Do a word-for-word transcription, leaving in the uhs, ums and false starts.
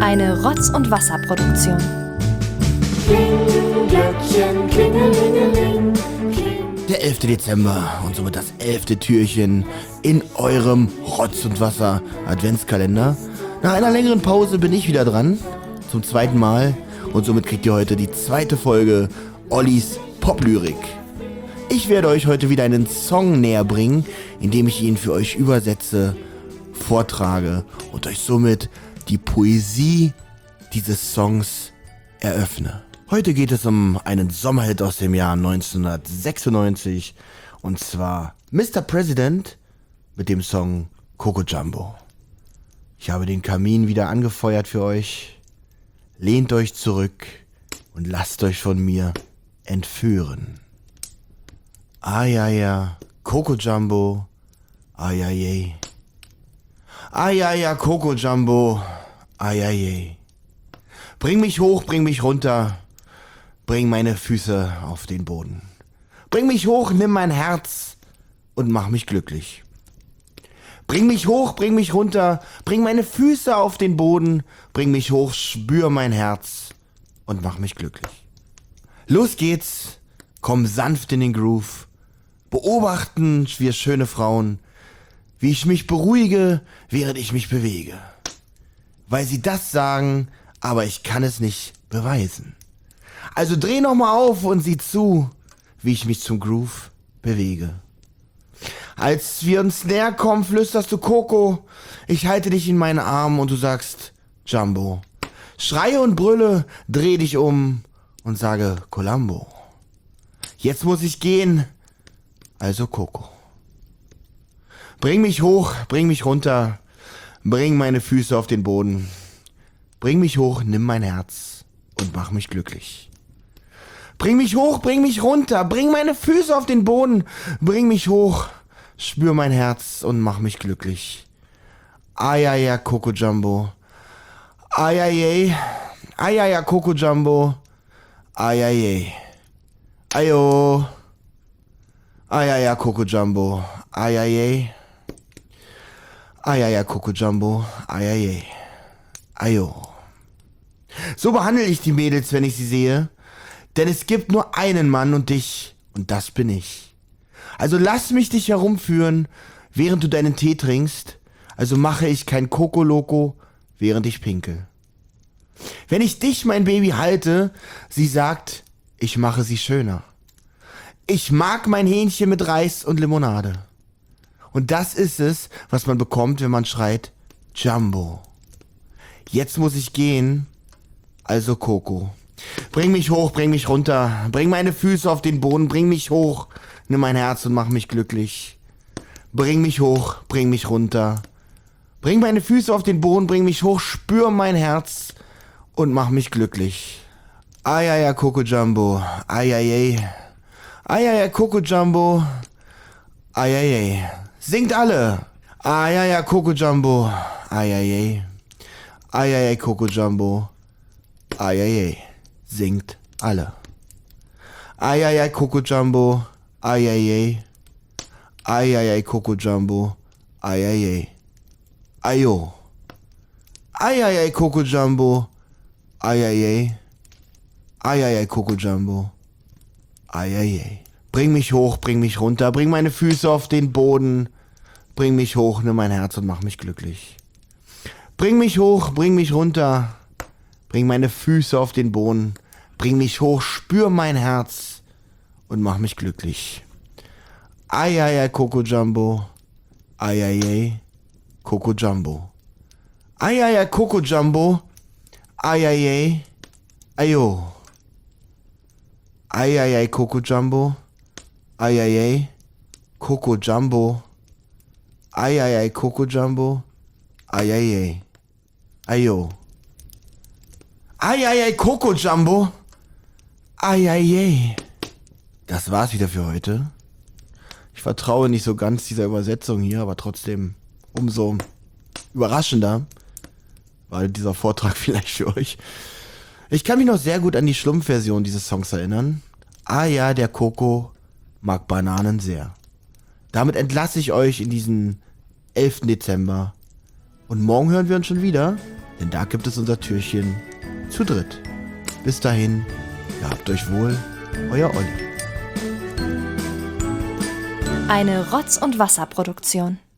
Eine Rotz- und Wasserproduktion. Glöckchen, klingelingeling, kling. Der elfte Dezember und somit das elfte Türchen in eurem Rotz- und Wasser-Adventskalender. Nach einer längeren Pause bin ich wieder dran, zum zweiten Mal, und somit kriegt ihr heute die zweite Folge Ollis Poplyrik. Ich werde euch heute wieder einen Song näher bringen, indem ich ihn für euch übersetze, vortrage und euch somit die Poesie dieses Songs eröffne. Heute geht es um einen Sommerhit aus dem Jahr neunzehnhundertsechsundneunzig, und zwar Mister President mit dem Song Coco Jumbo. Ich habe den Kamin wieder angefeuert für euch. Lehnt euch zurück und lasst euch von mir entführen. Ah ja ja, Coco Jumbo, ah ja je. Ah ja ja, Coco Jumbo, ah ja je. Bring mich hoch, bring mich runter, bring meine Füße auf den Boden. Bring mich hoch, nimm mein Herz und mach mich glücklich. Bring mich hoch, bring mich runter, bring meine Füße auf den Boden, bring mich hoch, spür mein Herz und mach mich glücklich. Los geht's, komm sanft in den Groove, beobachten wir schöne Frauen, wie ich mich beruhige, während ich mich bewege. Weil sie das sagen, aber ich kann es nicht beweisen. Also dreh nochmal auf und sieh zu, wie ich mich zum Groove bewege. Als wir uns näher kommen, flüsterst du Coco, ich halte dich in meinen Armen und du sagst Jumbo. Schreie und brülle, dreh dich um und sage Columbo. Jetzt muss ich gehen, also Coco. Bring mich hoch, bring mich runter, bring meine Füße auf den Boden. Bring mich hoch, nimm mein Herz und mach mich glücklich. Bring mich hoch, bring mich runter, bring meine Füße auf den Boden. Bring mich hoch, spür mein Herz und mach mich glücklich. Ayaya, Coco Jumbo. Ayaye, ayaya, Coco Jumbo. Ayaye. Ayo. Ayaya, Coco Jumbo. Ayaye. Ayaya, Coco Jumbo. Ayaye. Ayo. So behandle ich die Mädels, wenn ich sie sehe. Denn es gibt nur einen Mann und dich, und das bin ich. Also lass mich dich herumführen, während du deinen Tee trinkst. Also mache ich kein Coco Loco, während ich pinkel. Wenn ich dich, mein Baby, halte, sie sagt, ich mache sie schöner. Ich mag mein Hähnchen mit Reis und Limonade. Und das ist es, was man bekommt, wenn man schreit, Jumbo. Jetzt muss ich gehen, also Coco. Bring mich hoch, bring mich runter, bring meine Füße auf den Boden, bring mich hoch, nimm mein Herz und mach mich glücklich. Bring mich hoch, bring mich runter, bring meine Füße auf den Boden, bring mich hoch, spür mein Herz und mach mich glücklich. Ayaya, Coco Jumbo, ayaye, ayaya, Coco Jumbo, ayaye. Singt alle! Ayaya, Coco Jumbo, ayaye. Ayaya, Coco Jumbo, ayaye. Singt alle. Ayaya, Coco Jumbo, ayaye. Ayaya, Coco Jumbo, ayaye. Ayo. Ayaya, Coco Jumbo, ayaye. Ayaya, Coco Jumbo, ayaye. Bring mich hoch, bring mich runter, bring meine Füße auf den Boden. Bring mich hoch, nimm mein Herz und mach mich glücklich. Bring mich hoch, bring mich runter, bring meine Füße auf den Boden. Bring mich hoch, spür mein Herz und mach mich glücklich. Ayaya, Coco Jumbo, ayaye, Coco Jumbo. Ayaya, Coco Jumbo, ayaye, ayo. Ayaya, Coco Jumbo, ayaye, Coco Jumbo. Ayaya, Coco Jumbo, ayaye, ayo. Ayaya, Coco Jumbo, ayaye. Das war's wieder für heute. Ich vertraue nicht so ganz dieser Übersetzung hier, aber trotzdem umso überraschender war dieser Vortrag vielleicht für euch. Ich kann mich noch sehr gut an die Schlumpfversion dieses Songs erinnern. Ah ja, der Coco mag Bananen sehr. Damit entlasse ich euch in diesen elften Dezember. Und morgen hören wir uns schon wieder. denn da gibt es unser Türchen zu dritt. Bis dahin, gehabt euch wohl, euer Olli. Eine Rotz- und Wasser Produktion.